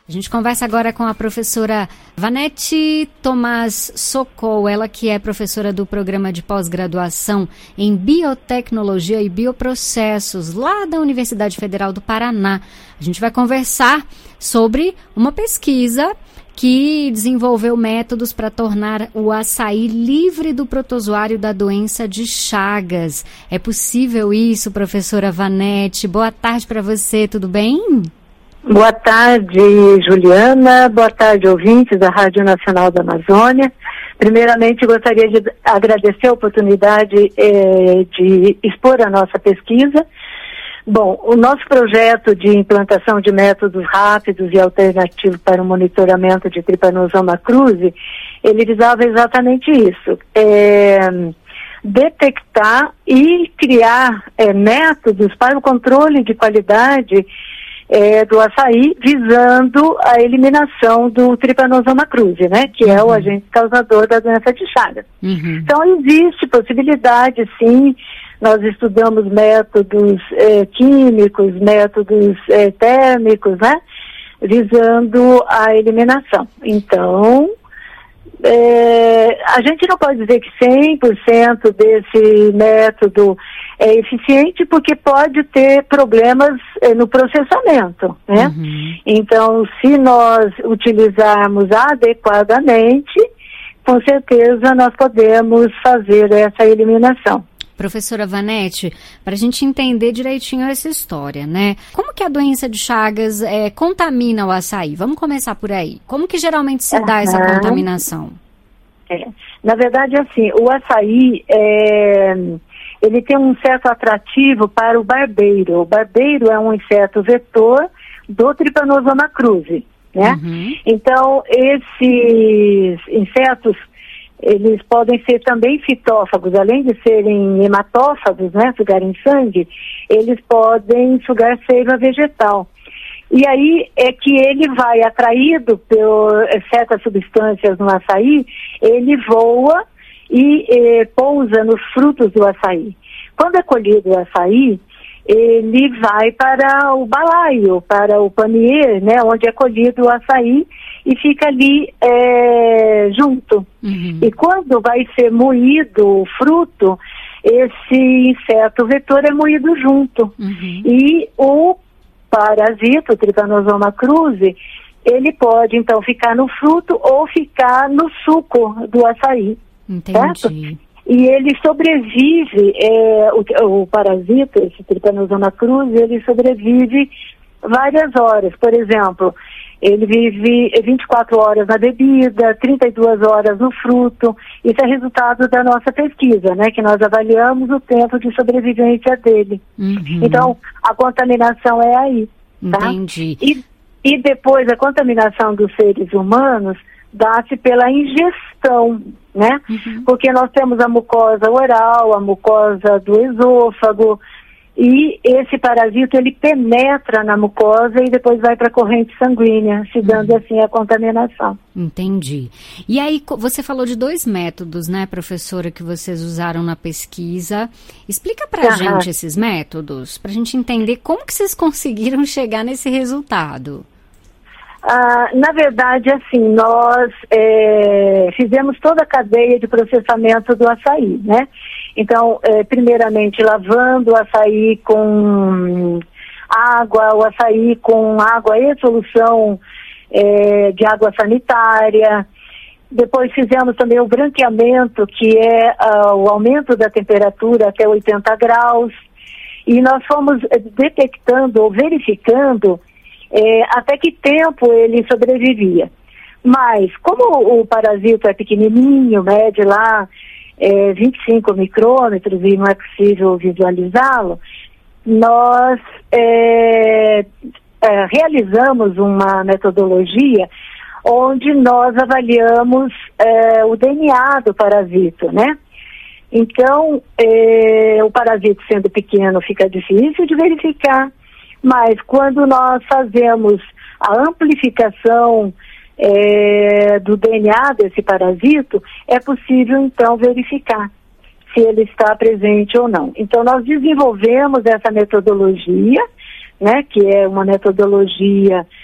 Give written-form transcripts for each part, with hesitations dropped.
A gente conversa agora com a professora Vanete Tomás Sokol, ela que é professora do programa de pós-graduação em Biotecnologia e Bioprocessos, lá da Universidade Federal do Paraná. A gente vai conversar sobre uma pesquisa que desenvolveu métodos para tornar o açaí livre do protozoário da doença de Chagas. É possível isso, professora Vanete? Boa tarde para você, tudo bem? Boa tarde, Juliana. Boa tarde, ouvintes da Rádio Nacional da Amazônia. Primeiramente, gostaria de agradecer a oportunidade de expor a nossa pesquisa. Bom, o nosso projeto de implantação de métodos rápidos e alternativos para o monitoramento de Trypanosoma cruzi, ele visava exatamente isso, detectar e criar métodos para o controle de qualidade do açaí, visando a eliminação do Trypanosoma cruzi, né, que é o agente causador da doença de Chagas. Então, existe possibilidade, sim. Nós estudamos métodos químicos, métodos térmicos, né, visando a eliminação. Então, a gente não pode dizer que 100% desse método é eficiente, porque pode ter problemas no processamento, né? Então, se nós utilizarmos adequadamente, com certeza nós podemos fazer essa eliminação. Professora Vanete, para a gente entender direitinho essa história, né? Como que a doença de Chagas contamina o açaí? Vamos começar por aí. Como que geralmente se dá essa contaminação? Na verdade, assim, o açaí, ele tem um certo atrativo para o barbeiro. O barbeiro é um inseto vetor do Trypanosoma cruzi, né? Então, esses insetos, eles podem ser também fitófagos, além de serem hematófagos, né, sugarem sangue, eles podem sugar seiva vegetal. E aí é que ele vai, atraído por certas substâncias no açaí, ele voa e pousa nos frutos do açaí. Quando é colhido o açaí, ele vai para o balaio, para o panier, né, onde é colhido o açaí, e fica ali junto. E quando vai ser moído o fruto, esse inseto vetor é moído junto. E o parasita, o Trypanosoma cruzi, ele pode então ficar no fruto ou ficar no suco do açaí. Certo? E ele sobrevive, o parasita, esse Trypanosoma cruzi, ele sobrevive várias horas. Por exemplo, ele vive 24 horas na bebida, 32 horas no fruto. Isso é resultado da nossa pesquisa, né? Que nós avaliamos o tempo de sobrevivência dele. Então, a contaminação é aí. Tá? Entendi. E depois, a contaminação dos seres humanos dá-se pela ingestão, né? Porque nós temos a mucosa oral, a mucosa do esôfago, e esse parasita, ele penetra na mucosa e depois vai para a corrente sanguínea, se dando assim a contaminação. Entendi. E aí, você falou de 2 métodos, né, professora, que vocês usaram na pesquisa. Explica pra gente esses métodos, pra gente entender como que vocês conseguiram chegar nesse resultado. Na verdade, assim, nós fizemos toda a cadeia de processamento do açaí, né? Então, primeiramente, lavando o açaí com água, o açaí com água e solução de água sanitária. Depois fizemos também o branqueamento, que é o aumento da temperatura até 80 graus. E nós fomos detectando ou verificando até que tempo ele sobrevivia. Mas, como o parasita é pequenininho, mede lá 25 micrômetros e não é possível visualizá-lo, nós realizamos uma metodologia onde nós avaliamos o DNA do parasita, né? Então, o parasita sendo pequeno fica difícil de verificar, mas quando nós fazemos a amplificação do DNA desse parasito, é possível então verificar se ele está presente ou não. Então nós desenvolvemos essa metodologia, né, que é uma metodologia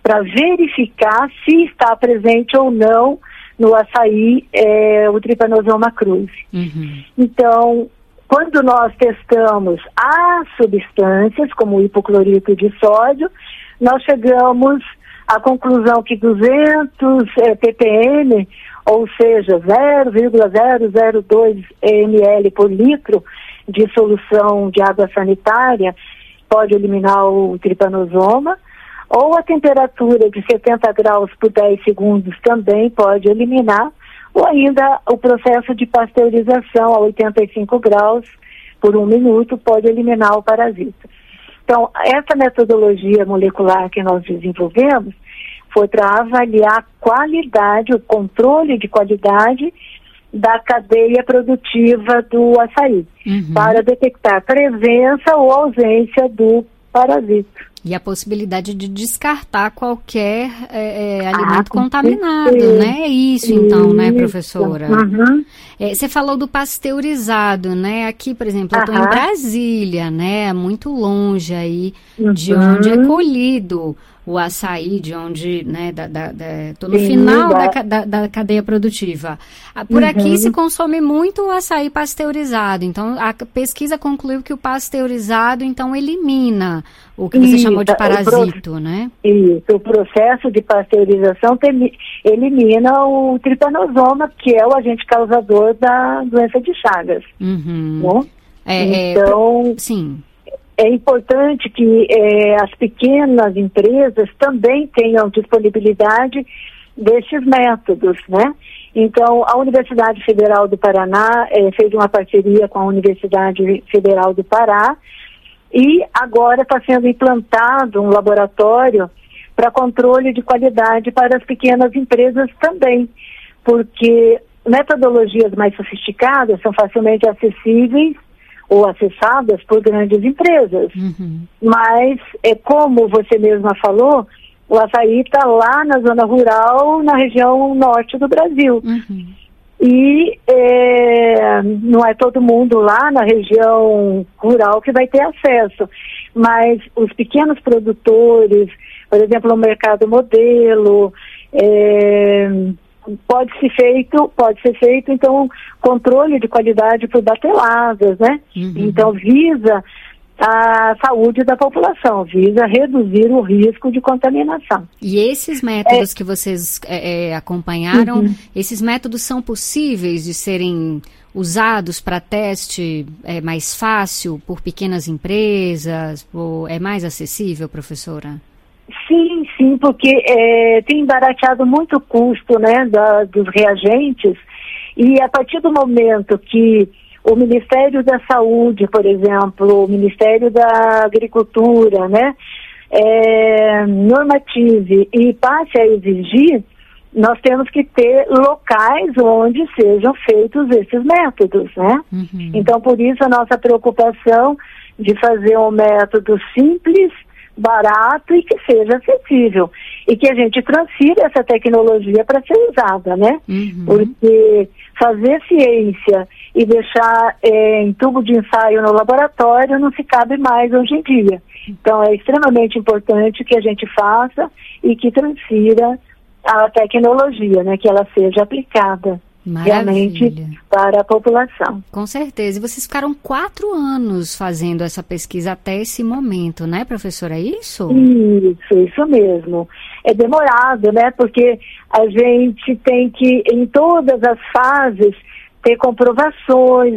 para verificar se está presente ou não no açaí o Trypanosoma cruzi. Então, quando nós testamos as substâncias, como o hipoclorito de sódio, nós chegamos à conclusão que 200 ppm, ou seja, 0,002 ml por litro de solução de água sanitária, pode eliminar o trypanosoma, ou a temperatura de 70 graus por 10 segundos também pode eliminar, ou ainda o processo de pasteurização a 85 graus por 1 minuto pode eliminar o parasita. Então, essa metodologia molecular que nós desenvolvemos foi para avaliar a qualidade, o controle de qualidade da cadeia produtiva do açaí, para detectar presença ou ausência do parasita. E a possibilidade de descartar qualquer alimento contaminado, né? Isso, então, né, professora? Você falou do pasteurizado, né? Aqui, por exemplo, eu estou em Brasília, né? Muito longe aí de onde é colhido o açaí, de onde, né, tô no final da cadeia produtiva. Por aqui se consome muito o açaí pasteurizado, então a pesquisa concluiu que o pasteurizado, então, elimina o que você chamou de parasito, né? Isso, o processo de pasteurização elimina o trypanosoma, que é o agente causador da doença de Chagas. Então, sim. É importante que as pequenas empresas também tenham disponibilidade destes métodos, né? Então, a Universidade Federal do Paraná fez uma parceria com a Universidade Federal do Pará e agora está sendo implantado um laboratório para controle de qualidade para as pequenas empresas também, porque metodologias mais sofisticadas são facilmente acessíveis ou acessadas por grandes empresas. Mas, como você mesma falou, o açaí está lá na zona rural, na região norte do Brasil. E não é todo mundo lá na região rural que vai ter acesso. Mas os pequenos produtores, por exemplo, o mercado modelo, pode ser feito, então, controle de qualidade por bateladas, né? Então, visa a saúde da população, visa reduzir o risco de contaminação. E esses métodos que vocês acompanharam, esses métodos são possíveis de serem usados para teste mais fácil por pequenas empresas? Ou é mais acessível, professora? Sim, porque tem barateado muito o custo, né, dos reagentes, e a partir do momento que o Ministério da Saúde, por exemplo, o Ministério da Agricultura, né, normative e passe a exigir, nós temos que ter locais onde sejam feitos esses métodos, né? Então, por isso a nossa preocupação de fazer um método simples, barato e que seja acessível. E que a gente transfira essa tecnologia para ser usada, né? Porque fazer ciência e deixar em tubo de ensaio no laboratório não se cabe mais hoje em dia. Então é extremamente importante que a gente faça e que transfira a tecnologia, né? Que ela seja aplicada. Realmente para a população. Com certeza. E vocês ficaram 4 anos fazendo essa pesquisa até esse momento, né, professora? É isso? Isso mesmo. É demorado, né? Porque a gente tem que, em todas as fases, ter comprovações,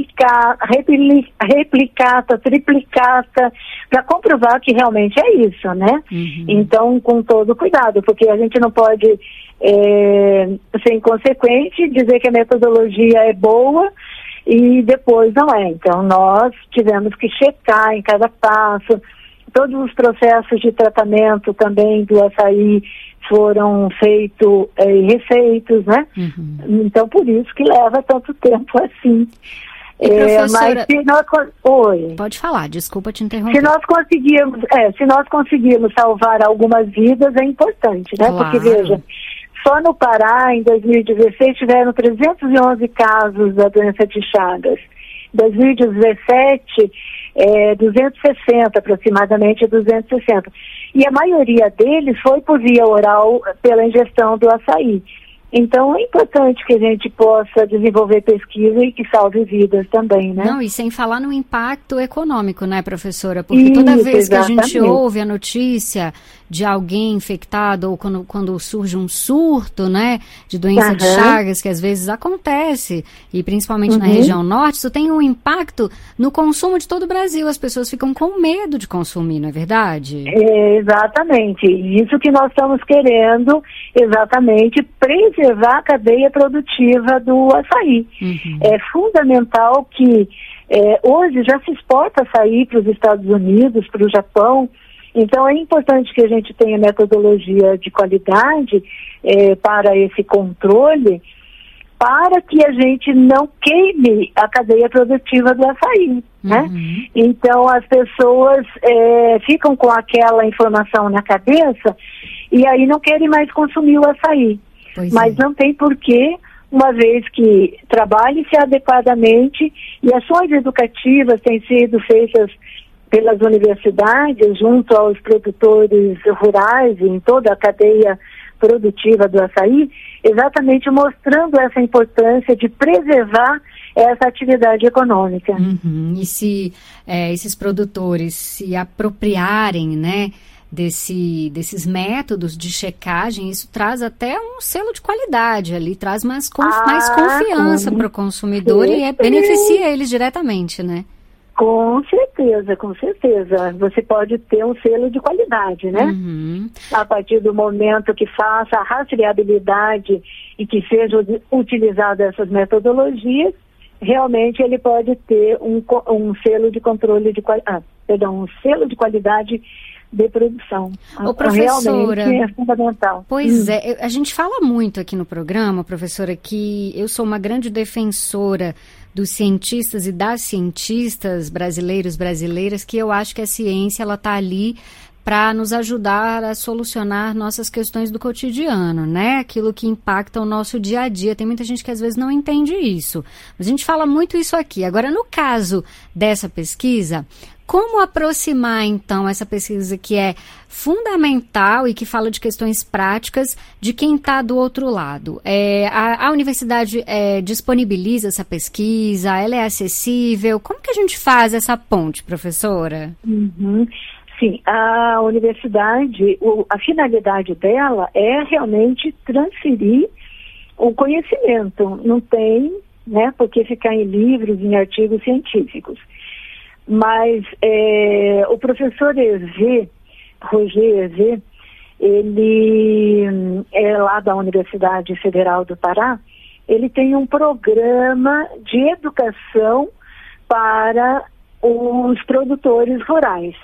replicata, triplicata, para comprovar que realmente é isso, né? Então, com todo cuidado, porque a gente não pode ser inconsequente, dizer que a metodologia é boa e depois não é. Então, nós tivemos que checar em cada passo. Todos os processos de tratamento também do açaí foram feitos e refeitos, né? Então, por isso que leva tanto tempo assim. Professora... Mas se nós... Oi. Pode falar, desculpa te interromper. Se nós conseguirmos salvar algumas vidas, é importante, né? Claro. Porque, veja, só no Pará, em 2016, tiveram 311 casos da doença de Chagas. Em 2017, 260, aproximadamente 260. E a maioria deles foi por via oral pela ingestão do açaí. Então, é importante que a gente possa desenvolver pesquisa e que salve vidas também, né? Não, e sem falar no impacto econômico, né, professora? Porque toda vez que a gente ouve a notícia de alguém infectado ou quando surge um surto, né, de doença de Chagas, que às vezes acontece, e principalmente na região norte, isso tem um impacto no consumo de todo o Brasil. As pessoas ficam com medo de consumir, não é verdade? Exatamente. Isso que nós estamos querendo, exatamente, preservar a cadeia produtiva do açaí. É fundamental que hoje já se exporta açaí para os Estados Unidos, para o Japão. Então, é importante que a gente tenha metodologia de qualidade para esse controle, para que a gente não queime a cadeia produtiva do açaí, né? Então, as pessoas ficam com aquela informação na cabeça e aí não querem mais consumir o açaí. Mas não tem porquê, uma vez que trabalhe-se adequadamente e ações educativas têm sido feitas pelas universidades, junto aos produtores rurais, em toda a cadeia produtiva do açaí, exatamente mostrando essa importância de preservar essa atividade econômica. E se esses produtores se apropriarem, né, desses métodos de checagem, isso traz até um selo de qualidade ali, traz mais confiança para o consumidor e beneficia eles diretamente, né? Com certeza, com certeza. Você pode ter um selo de qualidade, né? A partir do momento que faça a rastreabilidade e que seja utilizada essas metodologias, realmente ele pode ter um selo de controle de qualidade, um selo de qualidade de produção. Ô, professora, realmente é fundamental. Pois é, a gente fala muito aqui no programa, professora, que eu sou uma grande defensora dos cientistas e das cientistas brasileiras, que eu acho que a ciência ela está ali para nos ajudar a solucionar nossas questões do cotidiano, né? Aquilo que impacta o nosso dia a dia. Tem muita gente que às vezes não entende isso. Mas a gente fala muito isso aqui. Agora, no caso dessa pesquisa, como aproximar, então, essa pesquisa que é fundamental e que fala de questões práticas de quem está do outro lado? A universidade disponibiliza essa pesquisa? Ela é acessível? Como que a gente faz essa ponte, professora? Sim, a universidade, a finalidade dela é realmente transferir o conhecimento. Não tem, né, por que ficar em livros, em artigos científicos. Mas o professor Roger Hervé, ele é lá da Universidade Federal do Pará, ele tem um programa de educação para os produtores rurais.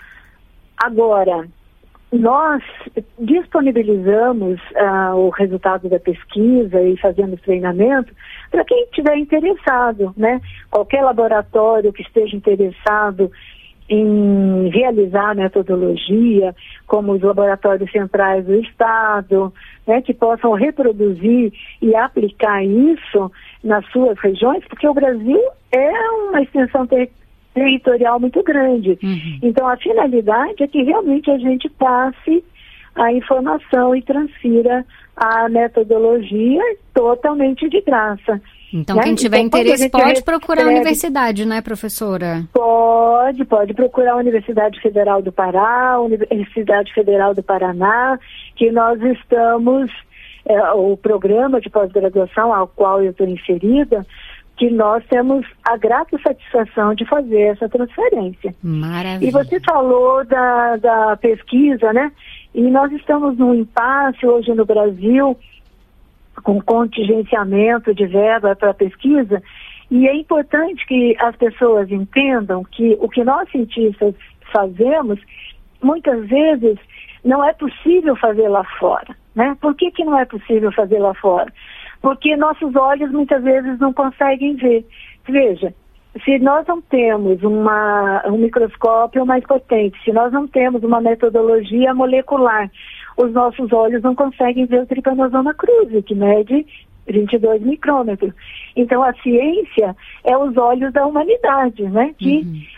Agora, nós disponibilizamos o resultado da pesquisa e fazemos treinamento para quem estiver interessado, né? Qualquer laboratório que esteja interessado em realizar a metodologia, como os laboratórios centrais do Estado, né, que possam reproduzir e aplicar isso nas suas regiões, porque o Brasil é uma extensão territorial muito grande. Então, a finalidade é que realmente a gente passe a informação e transfira a metodologia totalmente de graça. Então, quem tiver interesse pode procurar a universidade, né, professora? Pode procurar a Universidade Federal do Pará, a Universidade Federal do Paraná, que nós estamos, o programa de pós-graduação ao qual eu estou inserida, que nós temos a grata satisfação de fazer essa transferência. Maravilha. E você falou da pesquisa, né? E nós estamos num impasse hoje no Brasil, com contingenciamento de verba para pesquisa, e é importante que as pessoas entendam que o que nós cientistas fazemos, muitas vezes, não é possível fazer lá fora, né? Por que não é possível fazer lá fora? Porque nossos olhos muitas vezes não conseguem ver. Veja, se nós não temos um microscópio mais potente, se nós não temos uma metodologia molecular, os nossos olhos não conseguem ver o Trypanosoma cruzi, que mede 22 micrômetros. Então, a ciência é os olhos da humanidade, né? Que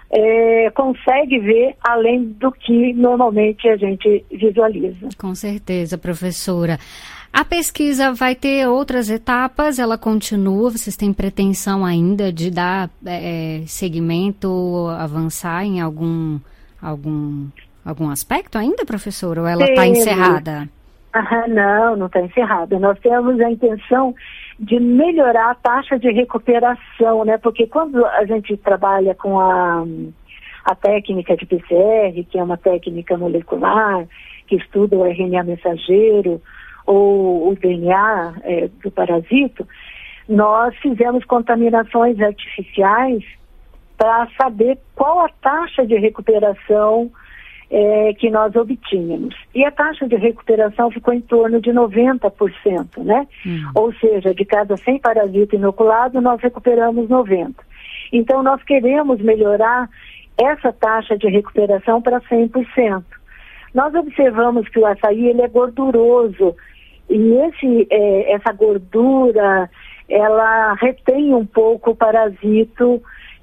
consegue ver além do que normalmente a gente visualiza. Com certeza, professora. A pesquisa vai ter outras etapas, ela continua, vocês têm pretensão ainda de dar seguimento, avançar em algum aspecto ainda, professora, ou ela está encerrada? Não está encerrada. Nós temos a intenção de melhorar a taxa de recuperação, né? Porque quando a gente trabalha com a técnica de PCR, que é uma técnica molecular, que estuda o RNA mensageiro, ou o DNA do parasito, nós fizemos contaminações artificiais para saber qual a taxa de recuperação que nós obtínhamos. E a taxa de recuperação ficou em torno de 90%, né? Ou seja, de cada 100 parasitas inoculados, nós recuperamos 90. Então, nós queremos melhorar essa taxa de recuperação para 100%. Nós observamos que o açaí ele é gorduroso, e essa gordura, ela retém um pouco o parasito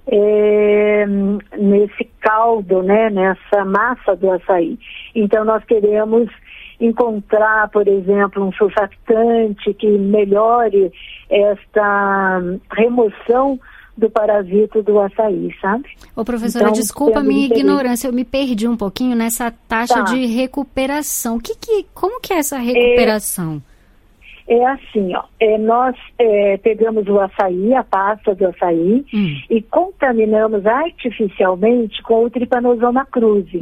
nesse caldo, né, nessa massa do açaí. Então nós queremos encontrar, por exemplo, um surfactante que melhore esta remoção do parasito do açaí, sabe? Ô, professora, então, desculpa a minha ignorância, eu me perdi um pouquinho nessa taxa de recuperação. Como que é essa recuperação? É assim, nós pegamos o açaí, a pasta do açaí, e contaminamos artificialmente com o Trypanosoma cruzi.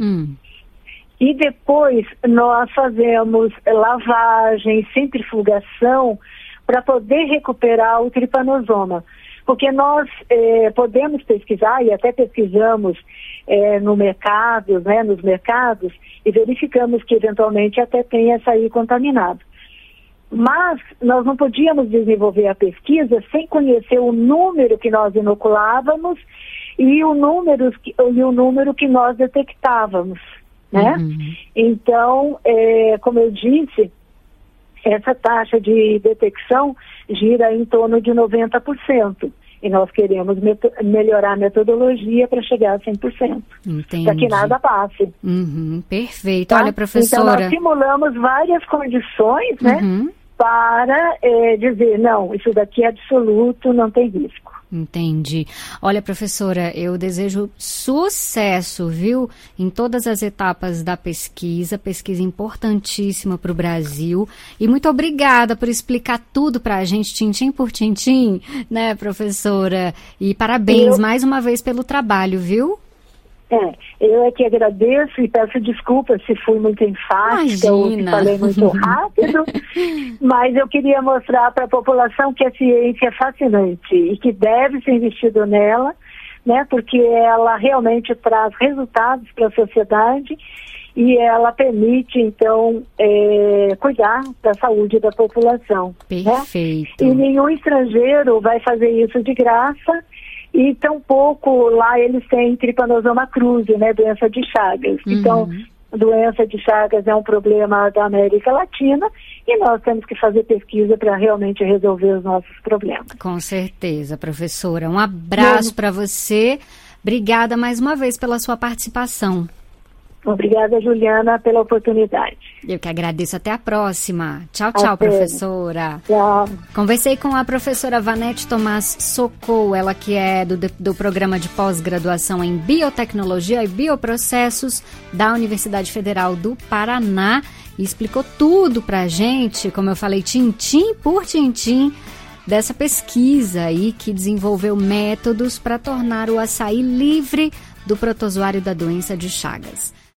E depois nós fazemos lavagem, centrifugação, para poder recuperar o Trypanosoma. Porque nós podemos pesquisar, e até pesquisamos no mercado, né, nos mercados, e verificamos que eventualmente até tem açaí contaminado. Mas nós não podíamos desenvolver a pesquisa sem conhecer o número que nós inoculávamos e o número que nós detectávamos, né? Então, como eu disse, essa taxa de detecção gira em torno de 90%. E nós queremos melhorar a metodologia para chegar a 100%. Entendi. Para que nada passe. Perfeito. Tá? Olha, professora... Então, nós simulamos várias condições, né? Para dizer, não, isso daqui é absoluto, não tem risco. Entendi. Olha, professora, eu desejo sucesso, viu, em todas as etapas da pesquisa importantíssima para o Brasil. E muito obrigada por explicar tudo para a gente, tintim por tintim, né, professora? E parabéns mais uma vez pelo trabalho, viu? Eu é que agradeço e peço desculpas se fui muito enfática ou se falei muito rápido, mas eu queria mostrar para a população que a ciência é fascinante e que deve ser investido nela, né, porque ela realmente traz resultados para a sociedade e ela permite, então, cuidar da saúde da população. Perfeito. Né? E nenhum estrangeiro vai fazer isso de graça. E tampouco lá eles têm Trypanosoma cruzi, né, doença de Chagas. Então, doença de Chagas é um problema da América Latina e nós temos que fazer pesquisa para realmente resolver os nossos problemas. Com certeza, professora. Um abraço para você. Obrigada mais uma vez pela sua participação. Obrigada, Juliana, pela oportunidade. Eu que agradeço. Até a próxima. Tchau, tchau, professora. Tchau. Conversei com a professora Vanete Tomás Socol, ela que é do programa de pós-graduação em Biotecnologia e Bioprocessos da Universidade Federal do Paraná, e explicou tudo pra gente, como eu falei, tintim por tintim, dessa pesquisa aí que desenvolveu métodos para tornar o açaí livre do protozoário da doença de Chagas.